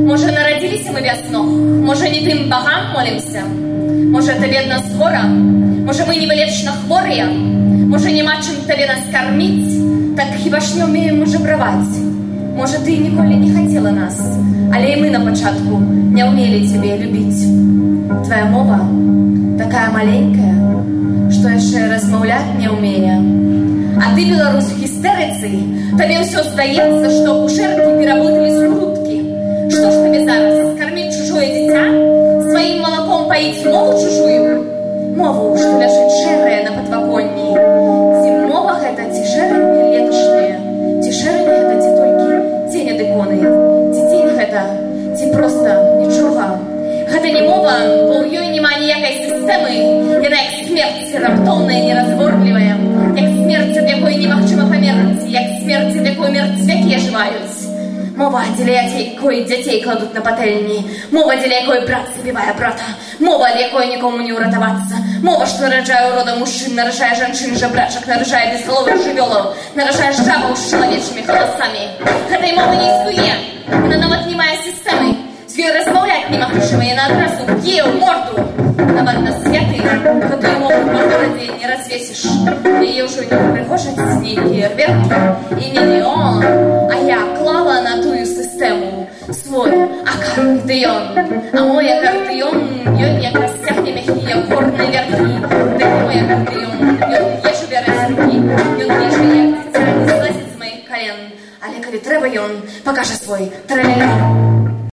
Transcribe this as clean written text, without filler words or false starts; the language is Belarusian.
Може, народилися ми вясно? Може, не тим богам молимся? Може, тебе нас скоро? Може, ми не вечно хворі? Може, нема чим тебе нас кормить? Так хіба ж не вміємо жебравать? Може, ти ніколи не хотіла нас, але і ми на початку не вміли тебе любить. Твоя мова такая маленькая, что яшчэ размаўляць не ўмее. А ты, беларус, в гістэрыцы, табе ўсё здаецца, што акушэркі пераблыталі скруткі. Што ж табе зараз, кормить чужое дзіця? Сваім малаком паіць мову чужую? Мову, што ляжыць шэрая на падваконні. Ці мова гэта, ці шэранне леташняе? Ці шэранне гэта, ці толькі цень ад іконы? Ці цень гэта, ці проста нічога? Гэта не мова, бо ў ёй няма ніякай сістэмы. Яна як смерць, раптоўная, неразборлівая, як смерць, ад якой немагчыма памерці, як смерць, ад якой мертвякі ажываюць. Мова, дзеля якой дзяцей кладуць на патэльні. Мова, дзеля якой брат забівае брата. Мова, ад якой нікому не ўратавацца. Мова, што нараджае ў рода мужчын, наражае жанчын жабрачак, наражае безгаловых жывёлаў, наражае жабаў з чалавечымі галасамі. Гэтай мовы не існуе. Яна нават не мае сістэмы. З ёй размаўляць немагчыма, яна адразу б'е ў морду. Нават на святы гэтую мову па горадзе не развесіш. Яе ўжо не прыгожаць нейкія рверкі і мільён. А я клала на тую сістэму свой акардыён. А мой акардыён, ён якраз цягне мягкія горныя вярхі. Дык мой акардыён, ён ежу бярэ з рукі, ён ежу, як дзіця, не злазіць з маіх кален. Але калі трэба, ён пакажа свой трэлялён.